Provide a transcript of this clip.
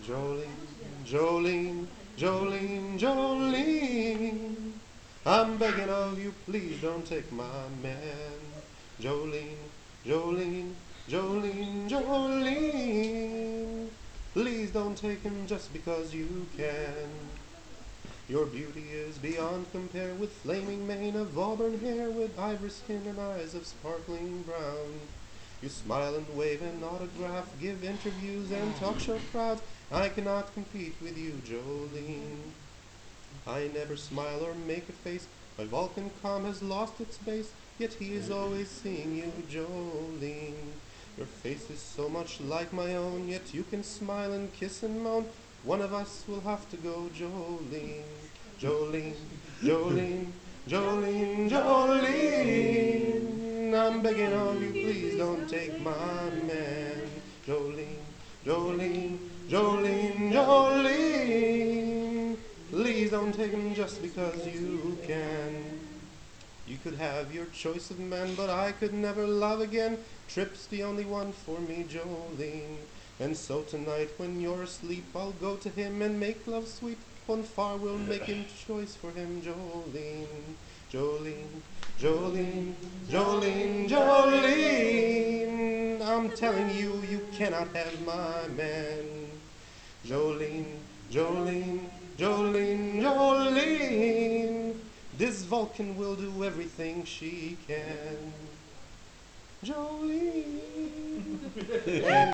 Jolene, Jolene, Jolene, Jolene, I'm begging of you, please don't take my man. Jolene, Jolene, Jolene, Jolene, please don't take him just because you can. Your beauty is beyond compare, with flaming mane of auburn hair, with ivory skin and eyes of sparkling brown. You smile and wave an autograph, give interviews and talk show crowds. I cannot compete with you, Jolene. I never smile or make a face. My Vulcan calm has lost its base, yet he is always seeing you, Jolene. Your face is so much like my own, yet you can smile and kiss and moan. One of us will have to go, Jolene. Jolene, Jolene, Jolene, Jolene. I'm begging of you, please don't take my man. Jolene, Jolene, Jolene, Jolene. Please don't take him just because you can. You could have your choice of men, but I could never love again. Trip's the only one for me, Jolene. And so tonight when you're asleep, I'll go to him and make love sweet. One far will make him choice for him, Jolene. Jolene, Jolene, Jolene, Jolene. I'm telling you, you cannot have my man. Jolene, Jolene, Jolene, Jolene. This Vulcan will do everything she can. Jolene.